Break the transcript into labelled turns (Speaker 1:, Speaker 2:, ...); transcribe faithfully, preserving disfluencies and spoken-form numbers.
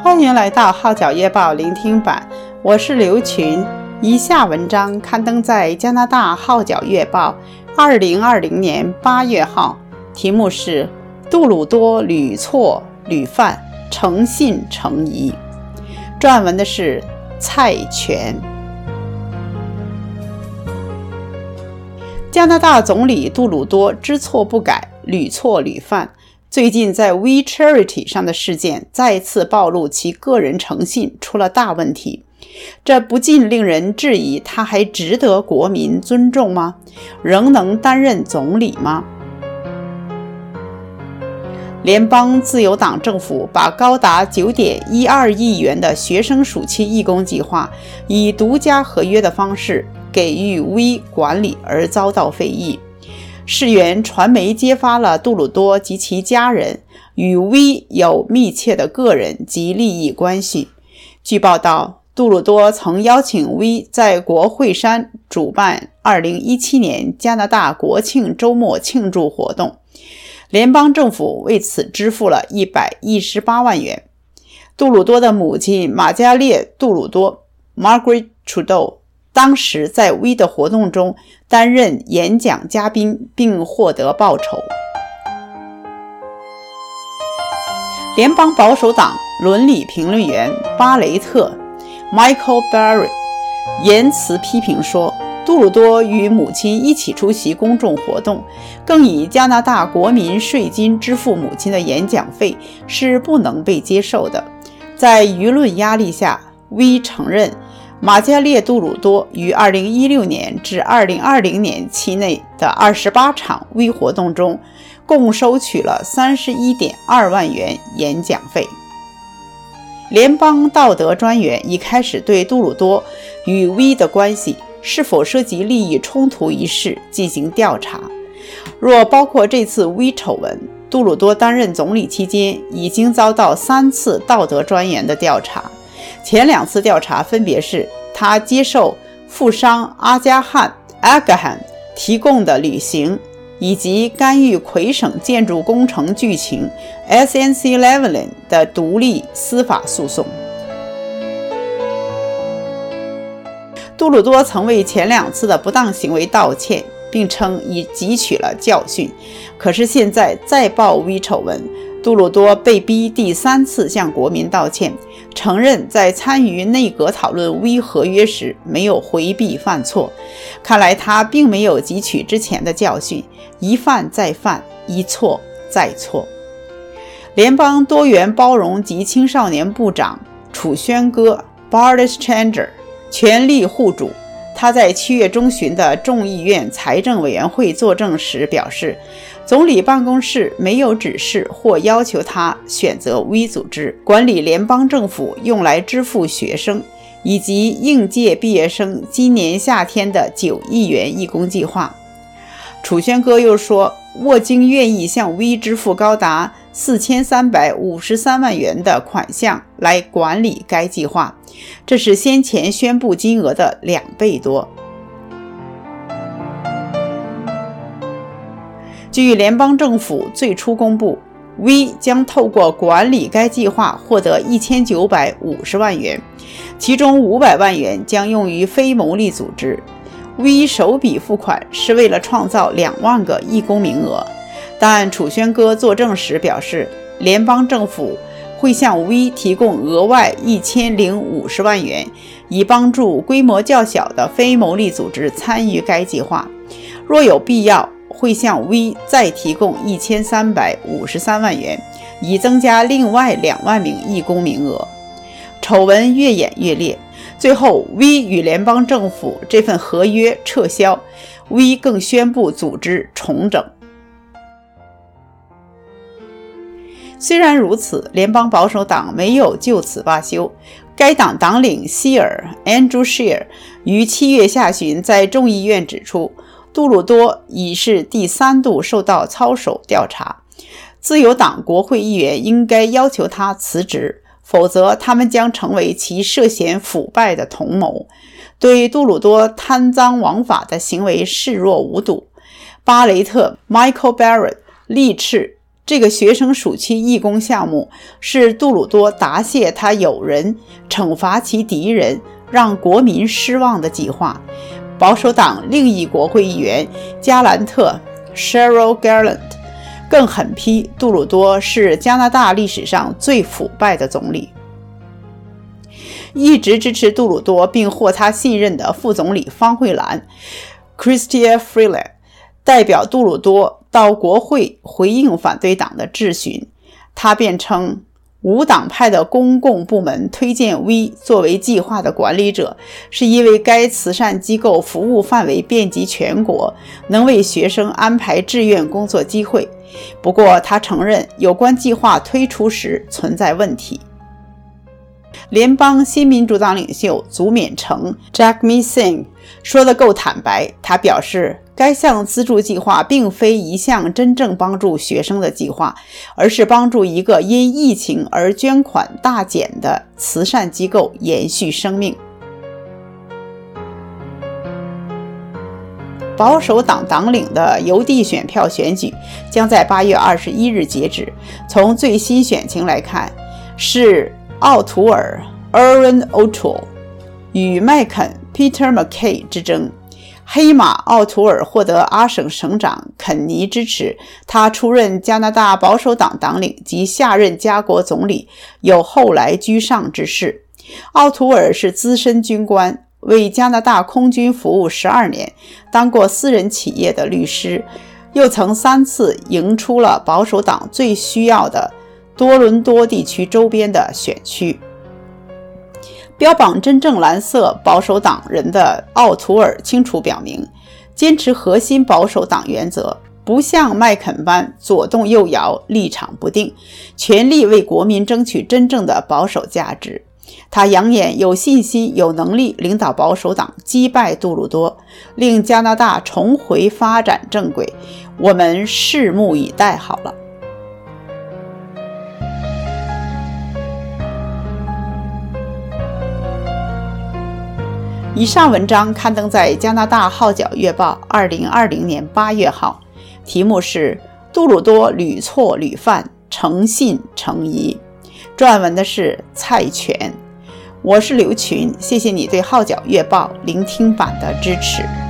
Speaker 1: 欢迎来到号角月报聆听版，我是刘群。以下文章刊登在加拿大号角月报二零二零年八月号，题目是杜鲁多屡错屡犯，诚信成疑。撰文的是蔡全。加拿大总理杜鲁多知错不改，屡错屡犯。最近在 We Charity 上的事件再次暴露其个人诚信出了大问题，这不禁令人质疑他还值得国民尊重吗？仍能担任总理吗？联邦自由党政府把高达 九点一二亿元的学生暑期义工计划以独家合约的方式给予 We 管理而遭到非议。事源传媒揭发了杜鲁多及其家人与 We 有密切的个人及利益关系。据报道，杜鲁多曾邀请 We 在国会山主办二零一七年加拿大国庆周末庆祝活动，联邦政府为此支付了一百一十八万元。杜鲁多的母亲玛加列·杜鲁多 Margaret Trudeau 当时在 We 的活动中担任演讲嘉宾并获得报酬。联邦保守党伦理评论员巴雷特 Michael Barrett 言辞批评说，杜鲁多与母亲一起出席公众活动，更以加拿大国民税金支付母亲的演讲费是不能被接受的。在舆论压力下， We 承认玛加列·杜鲁多于二零一六年至二零二零年期内的二十八场 We 活动中共收取了 三十一点二万元演讲费。联邦道德专员已开始对杜鲁多与 We 的关系是否涉及利益冲突一事进行调查。若包括这次 We 丑闻，杜鲁多担任总理期间已经遭到三次道德专员的调查。前两次调查分别是他接受富商阿加汉 Agahan 提供的旅行，以及干预魁省建筑工程巨擎 S N C Lavalin 的独立司法诉讼。杜鲁多曾为前两次的不当行为道歉，并称已汲取了教训。可是现在再爆 We 丑闻，杜鲁多被逼第三次向国民道歉，承认在参与内阁讨论 We 合约时没有回避犯错。看来他并没有汲取之前的教训，一犯再犯，一错再错。联邦多元包容及青少年部长楚宣歌 Bardish Changer 全力护主。他在七月中旬的众议院财政委员会作证时表示，总理办公室没有指示或要求他选择 We 组织管理联邦政府用来支付学生以及应届毕业生今年夏天的九亿元义工计划。楚宣歌又说，沃京愿意向 We 支付高达四千三百五十三万元的款项来管理该计划，这是先前宣布金额的两倍多。据联邦政府最初公布， We 将透过管理该计划获得一千九百五十万元，其中五百万元将用于非牟利组织。 We 首笔付款是为了创造两万个义工名额，但楚宣歌作证时表示，联邦政府会向 We 提供额外一千零五十万元，以帮助规模较小的非牟利组织参与该计划。若有必要，会向 We 再提供一千三百五十三万元，以增加另外两万名义工名额。丑闻越演越烈，最后 We 与联邦政府这份合约撤销， We 更宣布组织重整。虽然如此，联邦保守党没有就此罢休。该党党领希尔 Andrew Scheer 于七月下旬在众议院指出，杜鲁多已是第三度受到操守调查，自由党国会议员应该要求他辞职，否则他们将成为其涉嫌腐败的同谋，对杜鲁多贪赃枉法的行为视若无睹。巴雷特 Michael Barrett 力斥这个学生暑期义工项目是杜鲁多答谢他友人，惩罚其敌人，让国民失望的计划。保守党另一国会议员加兰特 Cheryl Garland 更狠批杜鲁多是加拿大历史上最腐败的总理。一直支持杜鲁多并获他信任的副总理方慧兰 Chrystia Freeland 代表杜鲁多到国会回应反对党的质询，他辩称无党派的公共部门推荐 V 作为计划的管理者，是因为该慈善机构服务范围遍及全国，能为学生安排志愿工作机会。不过他承认有关计划推出时存在问题。联邦新民主党领袖祖勉成 Jagmeet Singh 说得够坦白，他表示该项资助计划并非一项真正帮助学生的计划，而是帮助一个因疫情而捐款大减的慈善机构延续生命。保守党党领的邮递选票选举将在八月二十一日截止。从最新选情来看，是奥图尔 Erin O'Toole 与麦肯 Peter MacKay 之争。黑马奥图尔获得阿省省长肯尼支持，他出任加拿大保守党党领及下任加国总理，有后来居上之势。奥图尔是资深军官，为加拿大空军服务十二年，当过私人企业的律师，又曾三次赢出了保守党最需要的多伦多地区周边的选区。标榜真正蓝色保守党人的奥图尔清楚表明，坚持核心保守党原则，不像麦肯般左动右摇，立场不定，全力为国民争取真正的保守价值。他扬言有信心有能力领导保守党击败杜鲁多，令加拿大重回发展正轨，我们拭目以待好了。以上文章刊登在加拿大号角月报二零二零年八月号，题目是杜鲁多屡错屡犯，诚信成疑。撰文的是蔡全。我是刘群，谢谢你对号角月报聆听版的支持。